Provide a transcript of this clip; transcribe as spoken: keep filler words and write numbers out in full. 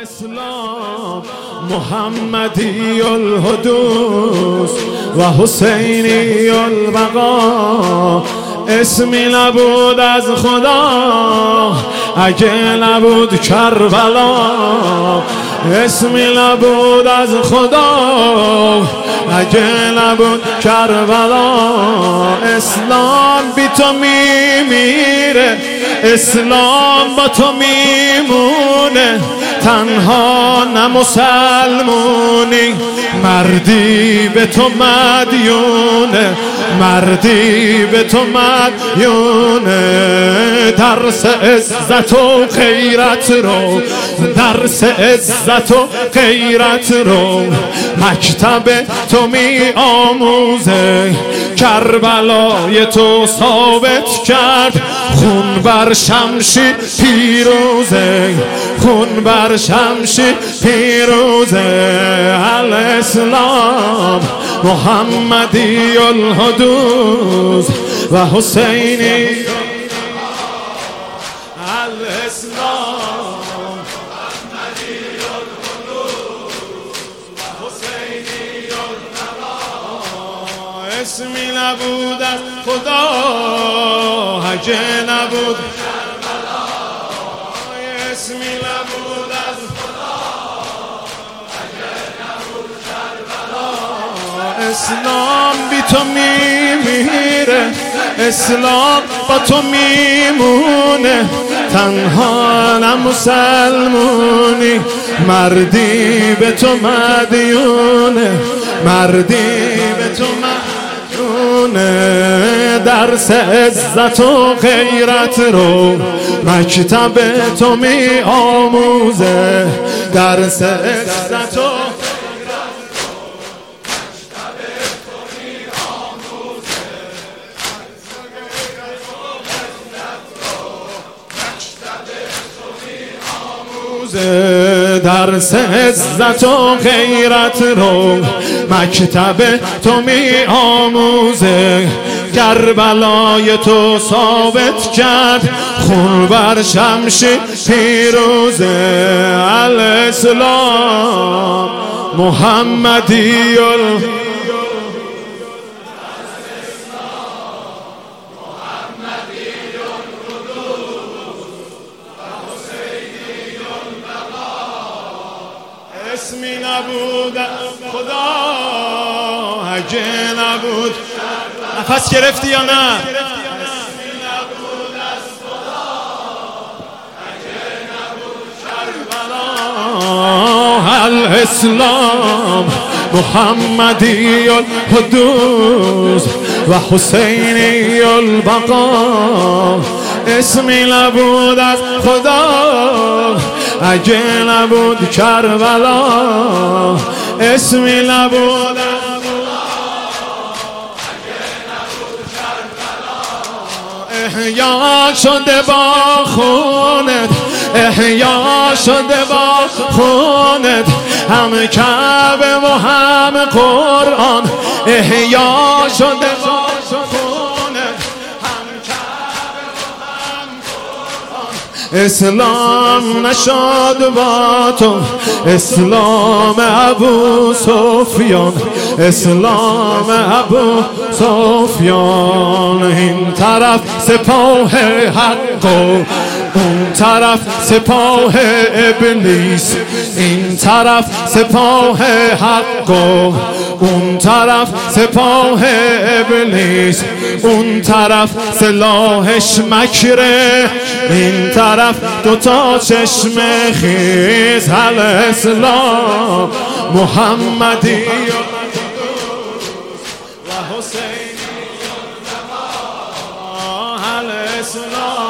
الاسلام محمدی الحدوث و حسینی البقا. اسمی نبود از خدا اگه نبود کربلا، اسمی نبود از خدا اگه نبود کربلا. اسلام بی تو میمیره، اسلام با تو میمونه، تنها نه مسلمونی، مردی به تو مدیونه، مردی به تو مدیونه. درس عزت و غیرت رو، درس عزت و غیرت رو مکتب تو می آموزه. کربلای تو ثابت کرد خون بر شمشیر پیروزه، خون بر شمشیر پیروزه. الاسلام محمدی الحدوث و حسینی. الاسلام محمدی الحدوث و حسینی البقا. اسمی نبود از خدا اگه نبود کربلا، اسمی نبود از خدا اگه نبود کربلا. اسلام بی تو میمیره، اسلام با تو میمونه، تنها نه مسلمونی، مردی به تو مدیونه، مردی به تو مدیونه. درس عزت و غیرت رو مکتب تو می آموزه، درس عزت و درس عزت و غیرت رو مکتب تو می آموزه. کربلای تو ثابت کرد خون بر شمشیر پیروزه. الاسلام محمدی ال اسمی نبود خدا اگه نبود. نفس گرفتی یا نه؟ اسمی نبود از خدا اگه نبود کربلا. الاسلام محمدی الحدوث و حسینی البقا. اسمی نبود از خدا اگه نبود کربلا، اسمی نبود از خدا اگه نبود کربلا. احیا شده با خونت، احیا شده با خونت، هم کعبه و هم قرآن. احیا شده با خونت، هم کعبه و هم قرآن. اسلام نشد با تو، اسلام ابو سفیان، اسلام ابو سفیان. این طرف سپاه حق و اون طرف سپاه ابلیس، این طرف سپاه حق و اون طرف سپاه ابلیس. اون طرف سلاحش مکره، این طرف دوتا چشم خیز. الاسلام محمدی و حسینی البقا. الاسلام